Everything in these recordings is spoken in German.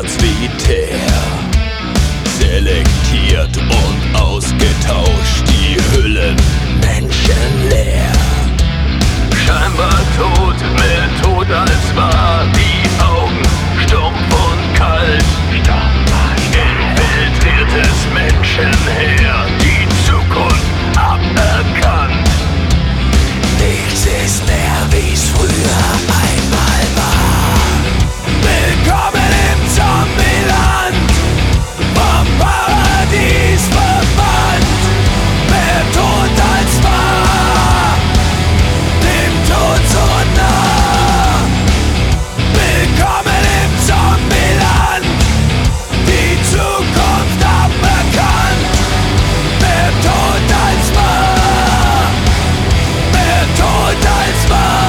Schwarz-Militär. Selektiert und ausgetauscht, die Hüllen menschenleer. Scheinbar tot, mehr tot als wahr, die Augen stumpf und kalt. Infiltriertes Menschenheer, die Zukunft aberkannt. Nichts ist mehr, wie's früher einmal war. Willkommen im Zombieland, vom Paradies verbannt. Mehr tot als wahr, dem Tod so nah. Willkommen im Zombieland, die Zukunft aberkannt. Mehr tot als wahr, mehr tot als wahr.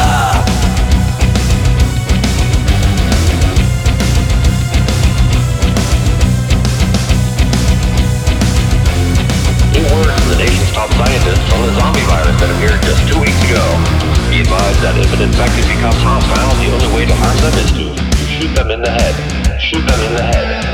New word from the nation's top scientists on the zombie virus that appeared just 2 weeks ago. He advised that if an infected becomes hostile, the only way to harm them is to shoot them in the head. Shoot them in the head.